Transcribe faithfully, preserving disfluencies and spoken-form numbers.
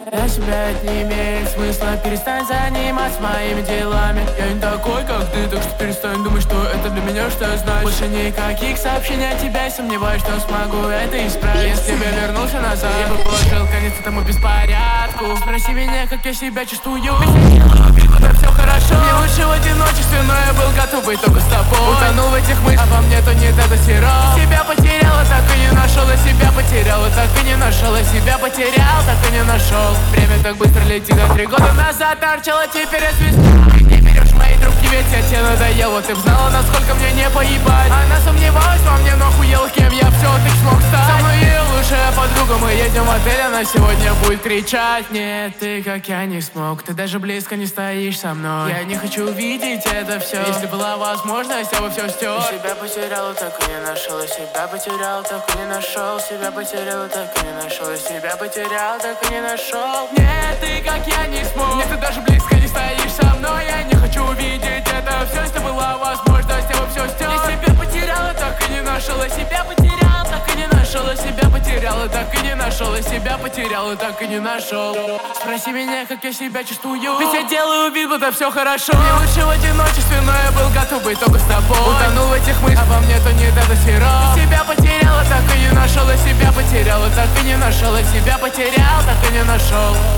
Я себя это не имеет смысла. Перестань заниматься моими делами. Я не такой, как ты, так что перестань думать, что это для меня что значит. Больше никаких сообщений от тебя. Сомневаюсь, что смогу это исправить. Если бы я вернулся назад, я бы положил конец этому беспорядку. Спроси меня, как я себя чувствую. Да все хорошо. Мне лучше в одиночестве, но я был готов быть только с тобой. Утонул в этих мыслях, а по мне то не тестостерон. Себя потеряла, так и не нашел. Я себя потеряла, так и не нашел. Я себя потерял, так и не нашел. Время так быстро летит, а три года назад торчала, теперь я свистну. Не берешь мои трубки, ведь я тебе надоел. Вот ты б знала, насколько мне не поебать. Она сомневалась во мне, но охуела, кем я все-таки смог стать. Со мной ее лучшая подруга, мы едем в отель, она сегодня будет кричать. Нет, ты как я не смог, ты даже близко не стоишь со мной. Я не хочу видеть это все. Если была возможность, я бы все стер. Я себя потерял, так и не нашел. Я себя потерял, так и не нашел. Себя потерял, так и не нашел. Я себя потерял, так и не нашел. Нет, ты как я не смог. Нет, ты даже близко не стоишь со мной. Я не хочу увидеть это все. Если была возможность, я бы все стер. Я себя потерял, так и не нашел. Я себя потерял, так и не нашел. Я себя потерял, так и не нашел. Я себя потерял, так и не нашел. Спроси меня, как я себя чувствую. Ведь я делаю вид, будто все хорошо. Мне лучше в одиночестве, но я был готов быть только с тобой. Утонул в этих мыслях, а во мне то не тестостерон. Ты себя потеряла, так и не нашел. Я себя потерял, так и не нашел. Я себя потерял, так и не нашел.